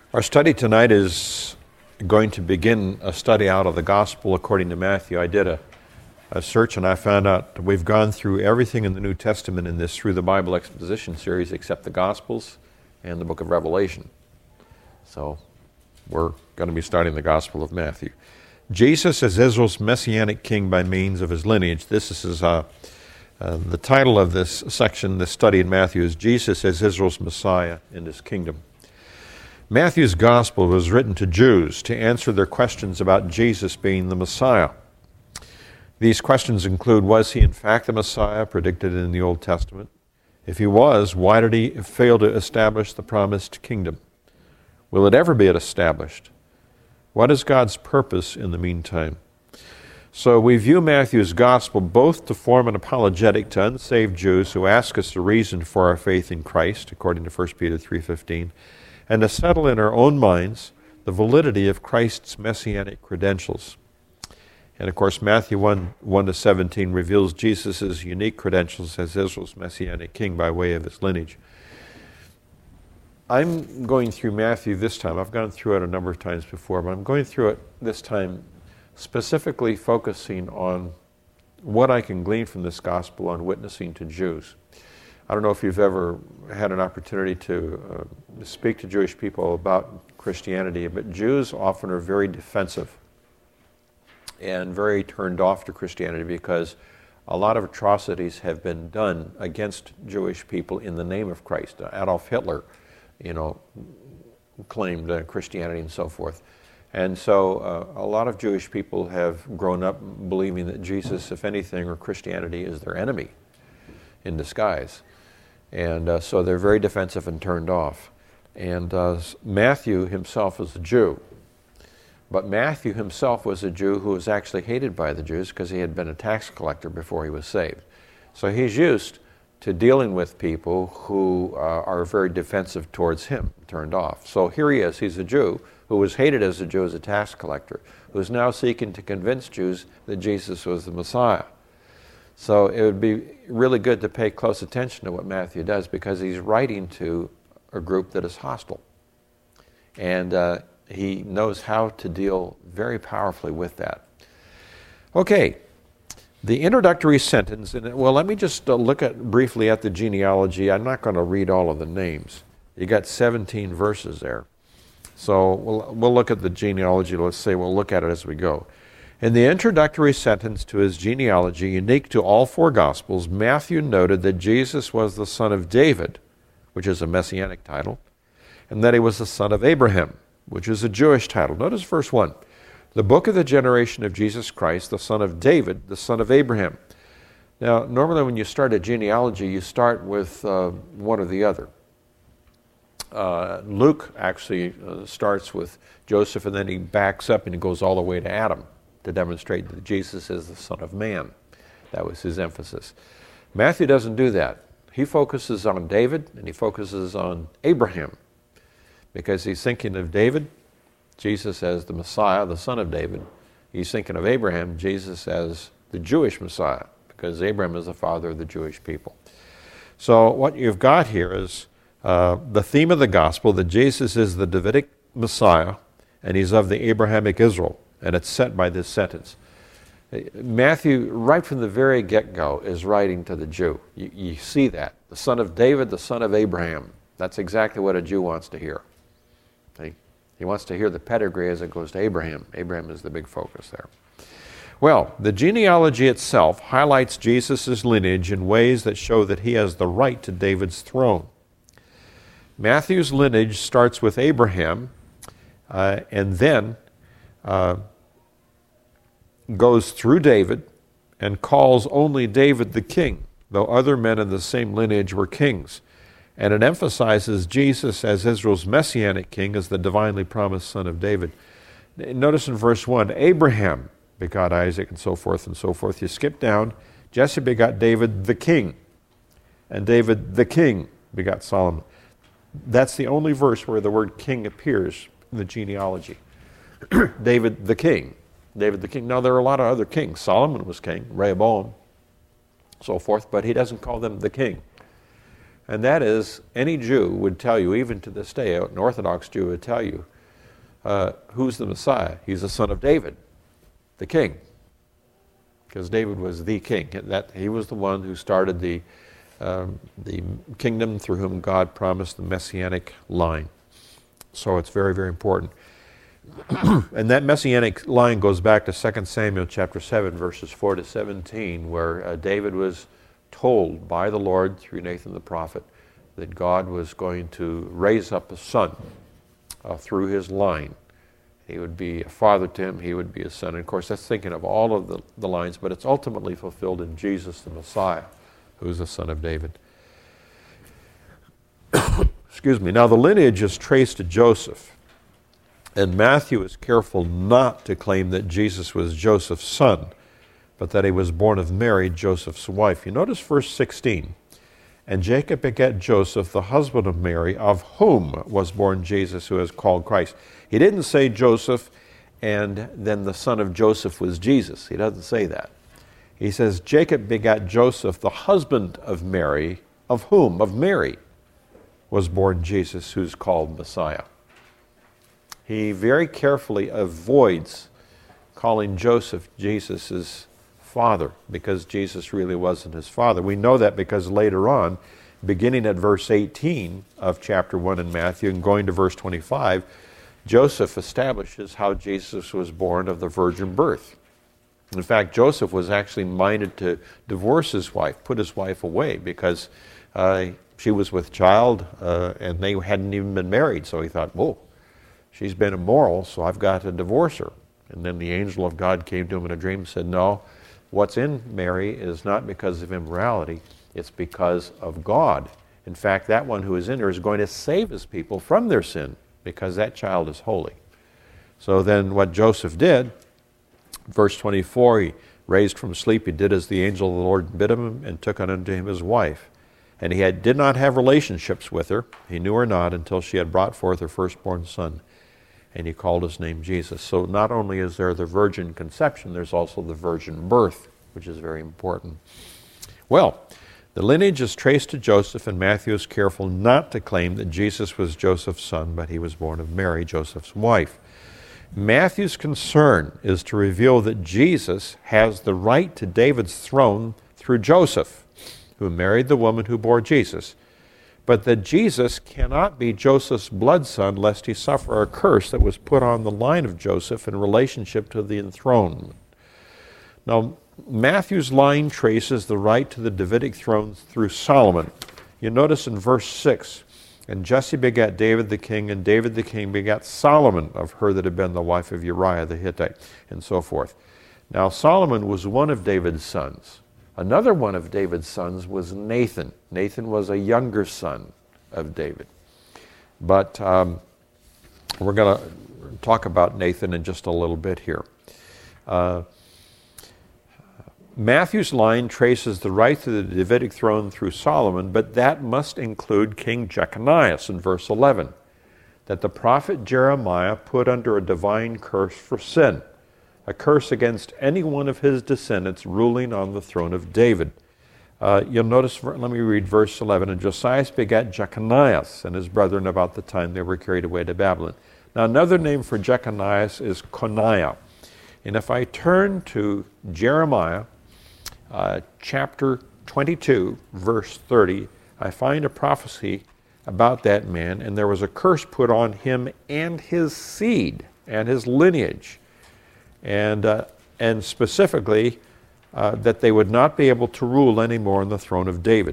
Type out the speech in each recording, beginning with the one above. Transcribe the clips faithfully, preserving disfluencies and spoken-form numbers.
Our study tonight is going to begin a study out of the Gospel according to Matthew. I did a, a search and I found out that we've gone through everything in the New Testament in this Through the Bible Exposition series except the Gospels and the book of Revelation. So we're going to be starting the Gospel of Matthew. Jesus as Israel's Messianic King by means of his lineage. This is uh, uh, the title of this section, this study in Matthew is Jesus as Israel's Messiah in his kingdom. Matthew's Gospel was written to Jews to answer their questions about Jesus being the Messiah. These questions include, was he in fact the Messiah predicted in the Old Testament? If he was, why did he fail to establish the promised kingdom? Will it ever be established? What is God's purpose in the meantime? So we view Matthew's Gospel both to form an apologetic to unsaved Jews who ask us the reason for our faith in Christ, according to First Peter three fifteen, and to settle in our own minds the validity of Christ's messianic credentials. And of course, Matthew one, one to seventeen reveals Jesus' unique credentials as Israel's messianic king by way of his lineage. I'm going through Matthew this time. I've gone through it a number of times before, but I'm going through it this time specifically focusing on what I can glean from this gospel on witnessing to Jews. I don't know if you've ever had an opportunity to uh, speak to Jewish people about Christianity, but Jews often are very defensive and very turned off to Christianity because a lot of atrocities have been done against Jewish people in the name of Christ. Adolf Hitler, you know, claimed uh, Christianity and so forth. And so uh, a lot of Jewish people have grown up believing that Jesus, if anything, or Christianity is their enemy in disguise. And uh, so they're very defensive and turned off. And uh, Matthew himself was a Jew. But Matthew himself was a Jew who was actually hated by the Jews because he had been a tax collector before he was saved. So he's used to dealing with people who uh, are very defensive towards him, turned off. So here he is, he's a Jew who was hated as a Jew as a tax collector, who's now seeking to convince Jews that Jesus was the Messiah. So it would be really good to pay close attention to what Matthew does because he's writing to a group that is hostile. And uh, he knows how to deal very powerfully with that. Okay, the introductory sentence, and well, let me just uh, look at briefly at the genealogy. I'm not going to read all of the names. You got seventeen verses there. So we'll, we'll look at the genealogy. Let's say we'll look at it as we go. In the introductory sentence to his genealogy, unique to all four Gospels, Matthew noted that Jesus was the son of David, which is a messianic title, and that he was the son of Abraham, which is a Jewish title. Notice verse one. The book of the generation of Jesus Christ, the son of David, the son of Abraham. Now, normally when you start a genealogy, you start with uh, one or the other. Uh, Luke actually uh, starts with Joseph, and then he backs up and he goes all the way to Adam to demonstrate that Jesus is the Son of Man. That was his emphasis. Matthew doesn't do that. He focuses on David and he focuses on Abraham because he's thinking of David, Jesus as the Messiah, the son of David. He's thinking of Abraham, Jesus as the Jewish Messiah because Abraham is the father of the Jewish people. So what you've got here is uh, the theme of the gospel that Jesus is the Davidic Messiah and he's of the Abrahamic Israel. And it's set by this sentence. Matthew, right from the very get-go, is writing to the Jew. You, you see that. The son of David, the son of Abraham. That's exactly what a Jew wants to hear. See? He wants to hear the pedigree as it goes to Abraham. Abraham is the big focus there. Well, the genealogy itself highlights Jesus' lineage in ways that show that he has the right to David's throne. Matthew's lineage starts with Abraham, uh, and then uh, goes through David and calls only David the king, though other men in the same lineage were kings. And it emphasizes Jesus as Israel's messianic king, as the divinely promised son of David. Notice in verse one, Abraham begot Isaac and so forth and so forth. You skip down, Jesse begot David the king, and David the king begot Solomon. That's the only verse where the word king appears in the genealogy. David the king. David the king. Now, there are a lot of other kings. Solomon was king, Rehoboam, so forth, but he doesn't call them the king. And that is, any Jew would tell you, even to this day, an Orthodox Jew would tell you, uh, who's the Messiah? He's the son of David, the king. Because David was the king. That, he was the one who started the, um, the kingdom through whom God promised the messianic line. So it's very, very important. And that messianic line goes back to Second Samuel chapter seven, verses four to seventeen, where uh, David was told by the Lord through Nathan the prophet that God was going to raise up a son uh, through his line. He would be a father to him, he would be a son. And of course, that's thinking of all of the, the lines, but it's ultimately fulfilled in Jesus the Messiah, who is the son of David. Excuse me. Now, the lineage is traced to Joseph. And Matthew is careful not to claim that Jesus was Joseph's son, but that he was born of Mary, Joseph's wife. You notice verse sixteen. And Jacob begat Joseph, the husband of Mary, of whom was born Jesus, who is called Christ. He didn't say Joseph, and then the son of Joseph was Jesus. He doesn't say that. He says, Jacob begat Joseph, the husband of Mary, of whom, of Mary, was born Jesus, who's called Messiah. He very carefully avoids calling Joseph Jesus' father, because Jesus really wasn't his father. We know that because later on, beginning at verse eighteen of chapter one in Matthew and going to verse twenty-five, Joseph establishes how Jesus was born of the virgin birth. In fact, Joseph was actually minded to divorce his wife, put his wife away, because uh, she was with child uh, and they hadn't even been married. So he thought, whoa, she's been immoral, so I've got to divorce her. And then the angel of God came to him in a dream and said, no, what's in Mary is not because of immorality, it's because of God. In fact, that one who is in her is going to save his people from their sin, because that child is holy. So then what Joseph did, verse twenty-four, he raised from sleep, he did as the angel of the Lord bid him, and took unto him his wife. And he had, did not have relationships with her, he knew her not, until she had brought forth her firstborn son. And he called his name Jesus. So not only is there the virgin conception, there's also the virgin birth, which is very important. Well, the lineage is traced to Joseph, and Matthew is careful not to claim that Jesus was Joseph's son, but he was born of Mary, Joseph's wife. Matthew's concern is to reveal that Jesus has the right to David's throne through Joseph, who married the woman who bore Jesus, but that Jesus cannot be Joseph's blood son lest he suffer a curse that was put on the line of Joseph in relationship to the enthronement. Now, Matthew's line traces the right to the Davidic throne through Solomon. You notice in verse six, and Jesse begat David the king, and David the king begat Solomon of her that had been the wife of Uriah the Hittite, and so forth. Now, Solomon was one of David's sons. Another one of David's sons was Nathan. Nathan was a younger son of David. But um, we're going to talk about Nathan in just a little bit here. Uh, Matthew's line traces the right to the Davidic throne through Solomon, but that must include King Jeconias in verse eleven, that the prophet Jeremiah put under a divine curse for sin, a curse against any one of his descendants ruling on the throne of David. Uh, you'll notice, let me read verse eleven, and Josiah begat Jeconias and his brethren about the time they were carried away to Babylon. Now, another name for Jeconias is Coniah. And if I turn to Jeremiah, Uh, chapter twenty-two, verse thirty, I find a prophecy about that man, and there was a curse put on him and his seed and his lineage, and uh, and specifically uh, that they would not be able to rule anymore on the throne of David.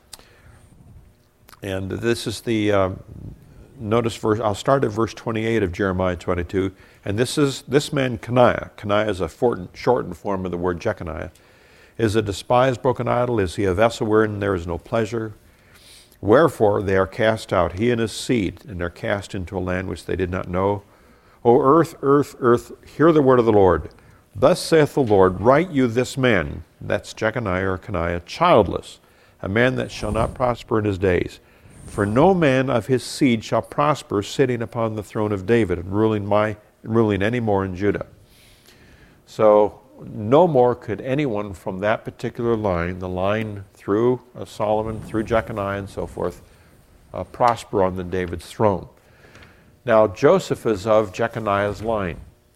And this is the um, notice verse. I'll start at verse twenty-eight of Jeremiah twenty-two, and this is this man Coniah. Coniah is a shortened form of the word Jeconiah. Is a despised broken idol? Is he a vessel wherein there is no pleasure? Wherefore they are cast out, he and his seed, and are cast into a land which they did not know. O earth, earth, earth, hear the word of the Lord. Thus saith the Lord, write you this man, that's Jeconiah or Coniah, childless, a man that shall not prosper in his days. For no man of his seed shall prosper, sitting upon the throne of David, and ruling my ruling any more in Judah. So no more could anyone from that particular line, the line through uh, Solomon, through Jeconiah and so forth, uh, prosper on the David's throne. Now, Joseph is of Jeconiah's line.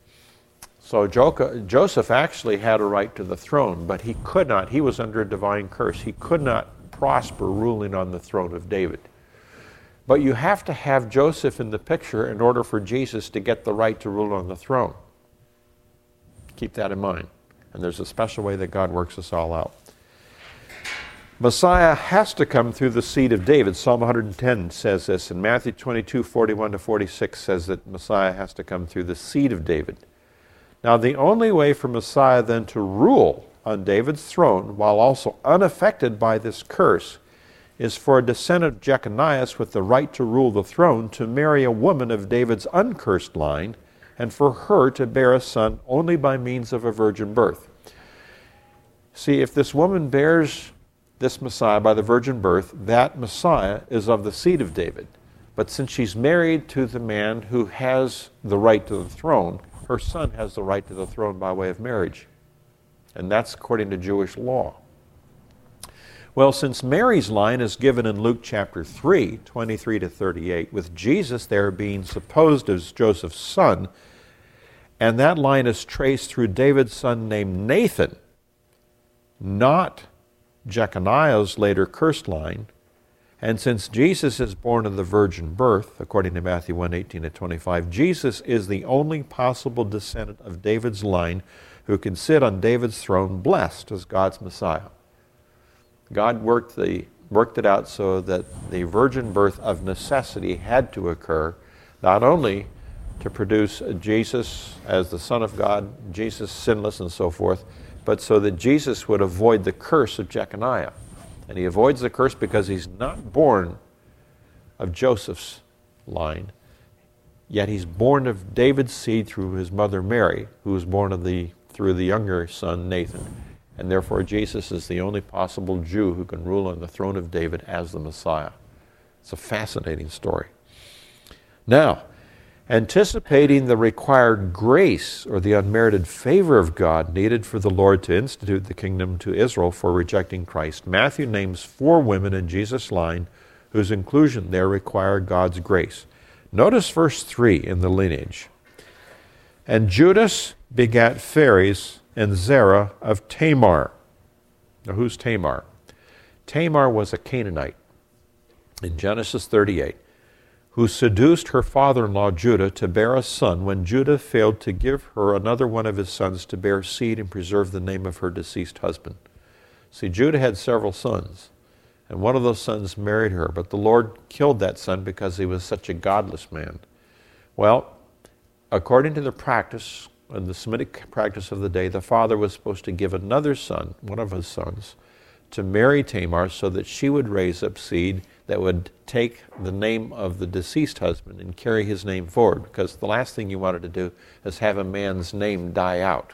So Jo- Joseph actually had a right to the throne, but he could not. He was under a divine curse. He could not prosper ruling on the throne of David. But you have to have Joseph in the picture in order for Jesus to get the right to rule on the throne. Keep that in mind. And there's a special way that God works this all out. Messiah has to come through the seed of David. Psalm one hundred ten says this, and Matthew twenty-two, forty-one to forty-six says that Messiah has to come through the seed of David. Now, the only way for Messiah then to rule on David's throne, while also unaffected by this curse, is for a descendant of Jeconiah with the right to rule the throne to marry a woman of David's uncursed line, and for her to bear a son only by means of a virgin birth. See, if this woman bears this Messiah by the virgin birth, that Messiah is of the seed of David. But since she's married to the man who has the right to the throne, her son has the right to the throne by way of marriage. And that's according to Jewish law. Well, since Mary's line is given in Luke chapter three, twenty-three to thirty-eight, with Jesus there being supposed as Joseph's son, and that line is traced through David's son named Nathan, not Jeconiah's later cursed line, and since Jesus is born of the virgin birth, according to Matthew one, eighteen to twenty-five, Jesus is the only possible descendant of David's line who can sit on David's throne blessed as God's Messiah. God worked, the, worked it out so that the virgin birth of necessity had to occur, not only to produce Jesus as the Son of God, Jesus sinless and so forth, but so that Jesus would avoid the curse of Jeconiah. And he avoids the curse because he's not born of Joseph's line, yet he's born of David's seed through his mother Mary, who was born of the through the younger son Nathan. And therefore Jesus is the only possible Jew who can rule on the throne of David as the Messiah. It's a fascinating story. Now, anticipating the required grace or the unmerited favor of God needed for the Lord to institute the kingdom to Israel for rejecting Christ, Matthew names four women in Jesus' line whose inclusion there required God's grace. Notice verse three in the lineage. And Judas begat Phares and Zerah of Tamar. Now who's Tamar? Tamar was a Canaanite in Genesis thirty-eight, who seduced her father-in-law Judah to bear a son when Judah failed to give her another one of his sons to bear seed and preserve the name of her deceased husband. See, Judah had several sons, and one of those sons married her, but the Lord killed that son because he was such a godless man. Well, according to the practice, and the Semitic practice of the day, the father was supposed to give another son, one of his sons, to marry Tamar so that she would raise up seed that would take the name of the deceased husband and carry his name forward, because the last thing you wanted to do is have a man's name die out.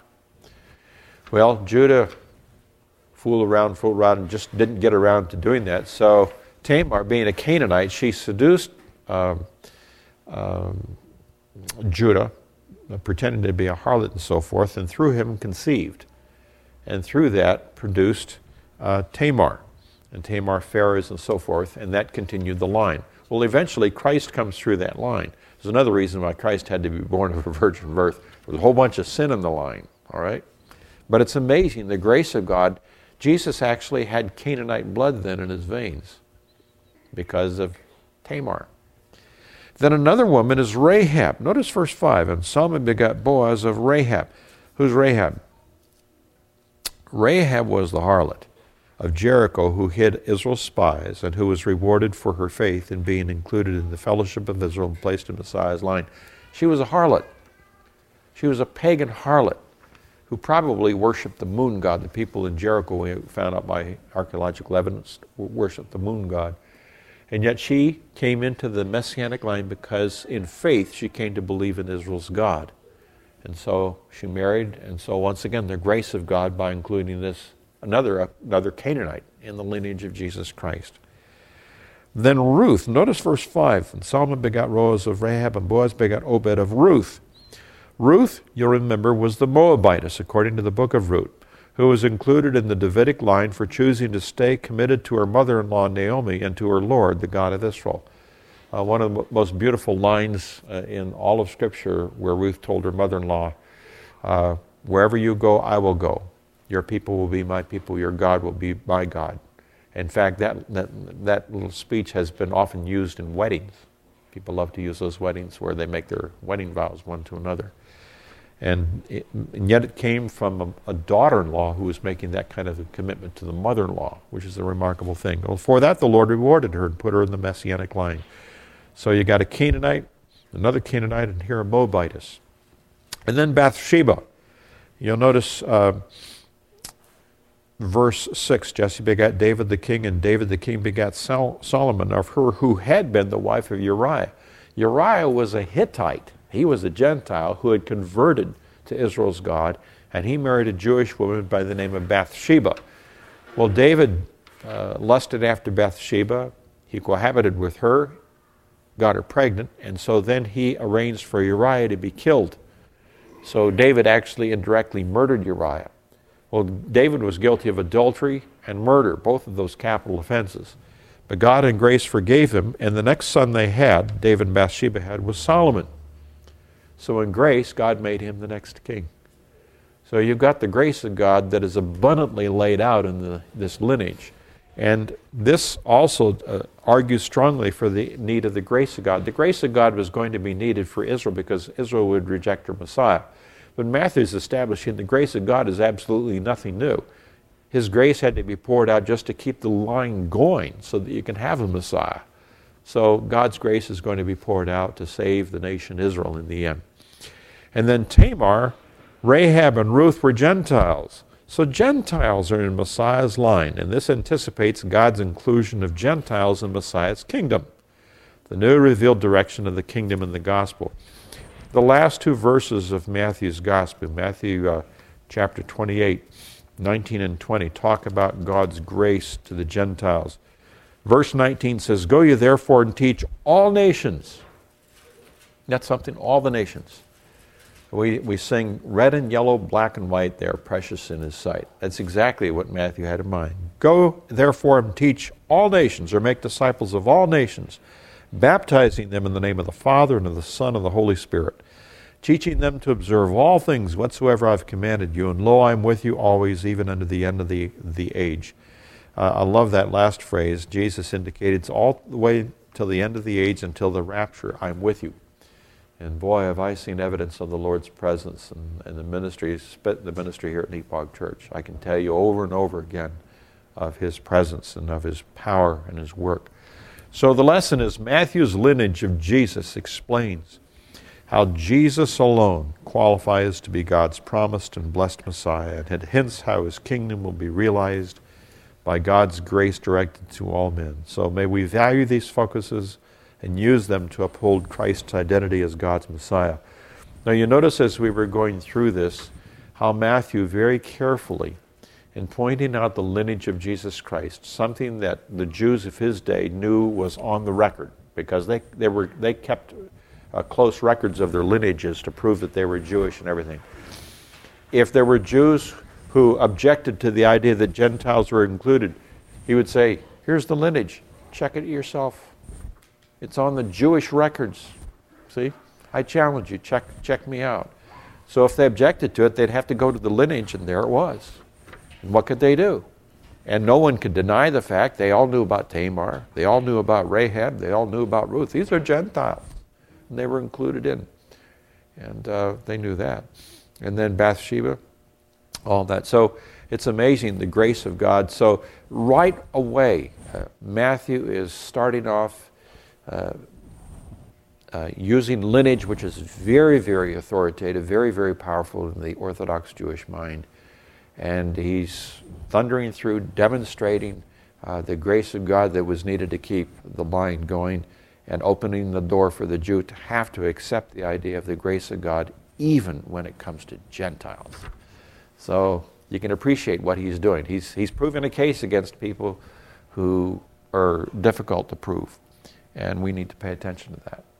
Well, Judah fooled around, fooled around, and just didn't get around to doing that. So Tamar, being a Canaanite, she seduced um, um, Judah, pretending to be a harlot and so forth, and through him conceived. And through that produced uh, Tamar. And Tamar, Phares, and so forth, and that continued the line. Well, eventually, Christ comes through that line. There's another reason why Christ had to be born of a virgin birth. There's a whole bunch of sin in the line, all right? But it's amazing, the grace of God. Jesus actually had Canaanite blood then in his veins because of Tamar. Then another woman is Rahab. Notice verse five, and Salmon begot Boaz of Rahab. Who's Rahab? Rahab was the harlot of Jericho who hid Israel's spies and who was rewarded for her faith in being included in the fellowship of Israel and placed in Messiah's line. She was a harlot. She was a pagan harlot who probably worshipped the moon god. The people in Jericho, we found out by archaeological evidence, worshipped the moon god. And yet she came into the Messianic line because in faith she came to believe in Israel's God. And so she married, and so once again the grace of God by including this another another Canaanite in the lineage of Jesus Christ. Then Ruth, notice verse five, and Salmon begot Boaz of Rahab, and Boaz begot Obed of Ruth. Ruth, you'll remember, was the Moabitess, according to the book of Ruth, who was included in the Davidic line for choosing to stay committed to her mother-in-law Naomi and to her Lord, the God of Israel. Uh, one of the most beautiful lines uh, in all of Scripture where Ruth told her mother-in-law, uh, wherever you go, I will go. Your people will be my people. Your God will be my God. In fact, that, that, that little speech has been often used in weddings. People love to use those weddings where they make their wedding vows one to another. And, it, and yet it came from a, a daughter-in-law who was making that kind of a commitment to the mother-in-law, which is a remarkable thing. Well, for that, the Lord rewarded her and put her in the Messianic line. So you got a Canaanite, another Canaanite, and here a Moabitess. And then Bathsheba. You'll notice uh, verse six, Jesse begat David the king, and David the king begat Sol- Solomon of her who had been the wife of Uriah. Uriah was a Hittite. He was a Gentile who had converted to Israel's God, and he married a Jewish woman by the name of Bathsheba. Well, David uh, lusted after Bathsheba. He cohabited with her, got her pregnant, and so then he arranged for Uriah to be killed. So David actually indirectly murdered Uriah. Well, David was guilty of adultery and murder, both of those capital offenses. But God in grace forgave him, and the next son they had, David and Bathsheba had, was Solomon. So in grace, God made him the next king. So you've got the grace of God that is abundantly laid out in the, this lineage. And this also uh, argues strongly for the need of the grace of God. The grace of God was going to be needed for Israel because Israel would reject her Messiah. But Matthew's establishing the grace of God is absolutely nothing new. His grace had to be poured out just to keep the line going so that you can have a Messiah. So God's grace is going to be poured out to save the nation Israel in the end. And then Tamar, Rahab, and Ruth were Gentiles. So Gentiles are in Messiah's line, and this anticipates God's inclusion of Gentiles in Messiah's kingdom, the new revealed direction of the kingdom in the gospel. The last two verses of Matthew's gospel, Matthew uh, chapter twenty-eight, nineteen and twenty, talk about God's grace to the Gentiles. Verse nineteen says, "Go ye therefore and teach all nations." That's something, all the nations. We, we sing, red and yellow, black and white, they are precious in his sight. That's exactly what Matthew had in mind. Go, therefore, and teach all nations, or make disciples of all nations, baptizing them in the name of the Father, and of the Son, and the Holy Spirit, teaching them to observe all things whatsoever I've commanded you, and lo, I am with you always, even unto the end of the, the age. Uh, I love that last phrase. Jesus indicated it's all the way till the end of the age, until the rapture, I'm with you. And boy, have I seen evidence of the Lord's presence in, in the ministry, the ministry here at Nepog Church. I can tell you over and over again of his presence and of his power and his work. So the lesson is Matthew's lineage of Jesus explains how Jesus alone qualifies to be God's promised and blessed Messiah, and hence how his kingdom will be realized by God's grace directed to all men. So may we value these focuses and use them to uphold Christ's identity as God's Messiah. Now you notice as we were going through this, how Matthew very carefully, in pointing out the lineage of Jesus Christ, something that the Jews of his day knew was on the record, because they, they, were, they kept uh, close records of their lineages to prove that they were Jewish and everything. If there were Jews who objected to the idea that Gentiles were included, he would say, here's the lineage, check it yourself. It's on the Jewish records. See? I challenge you, check, check me out. So if they objected to it, they'd have to go to the lineage, and there it was. And what could they do? And no one could deny the fact they all knew about Tamar. They all knew about Rahab. They all knew about Ruth. These are Gentiles. And they were included in. And uh, they knew that. And then Bathsheba, all that. So it's amazing, the grace of God. So right away, uh, Matthew is starting off Uh, uh, using lineage, which is very, very authoritative, very, very powerful in the Orthodox Jewish mind. And he's thundering through, demonstrating uh, the grace of God that was needed to keep the line going, and opening the door for the Jew to have to accept the idea of the grace of God, even when it comes to Gentiles. So you can appreciate what he's doing. He's, he's proving a case against people who are difficult to prove. And we need to pay attention to that.